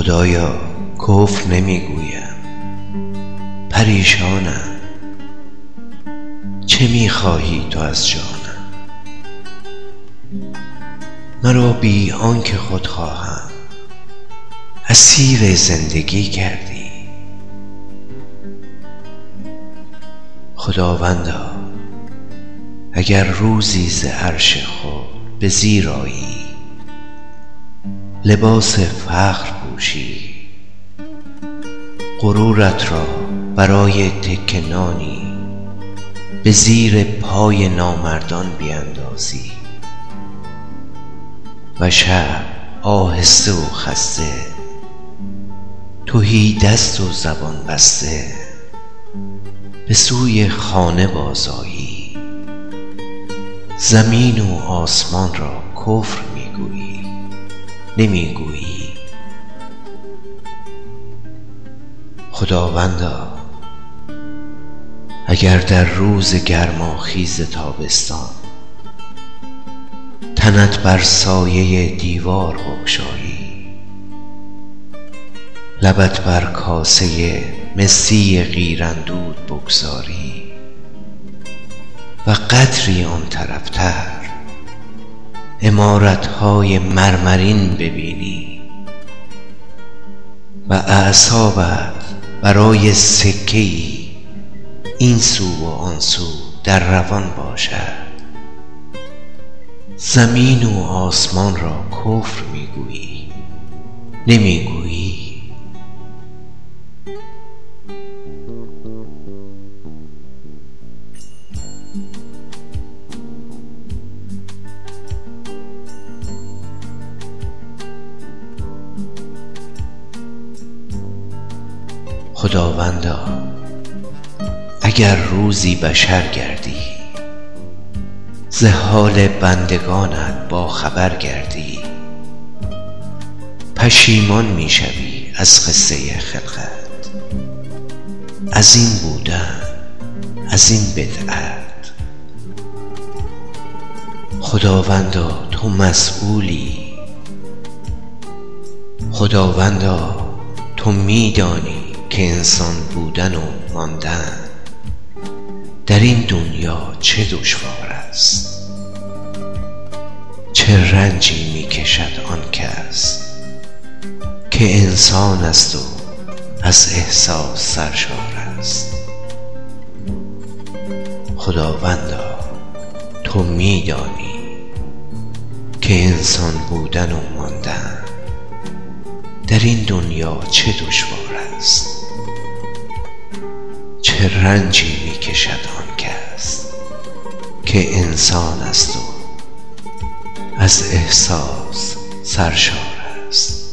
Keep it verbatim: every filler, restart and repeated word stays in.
خدایا کفر نمیگویم، پریشانم، چه میخواهی تو از جانم؟ مرا بی آنکه خود خواهم اسیر زندگی کردی. خداوندا اگر روزی ز عرش خود به زیر آیی، لباس فخر پوشی، غرورت را برای تکه نانی به زیر پای نامردان بیندازی و شب آهسته و خسته تهی دست و زبان بسته به سوی خانه بازآیی، زمین و آسمان را کفر میگویی نمیگویی. خداوندا اگر در روز گرماخیز تابستان تنت بر سایه دیوار بگشایی، لبت بر کاسه مسی قیراندود بگذاری و قدری آن طرفتر عمارتهای مرمرین ببینی و اعصابت برای سکه‌ای این سو و آن سو در روان باشد، زمین و آسمان را کفر میگویی نمیگویی. خداوندا اگر روزی بشر گردی، ز حال بندگانت با خبر گردی، پشیمان میشوی از قصه خلقت، از این بودن، از این بدعت. خداوندا تو مسئولی، خداوندا تو میدانی که انسان بودن و ماندن در این دنیا چه دشوار است، چه رنجی میکشد آن کس که انسان است و از احساس سرشار است. خداوندا تو میدانی که انسان بودن و ماندن در این دنیا چه دشوار است، چه رنجی میکشد آن کس که انسان است و از احساس سرشار است.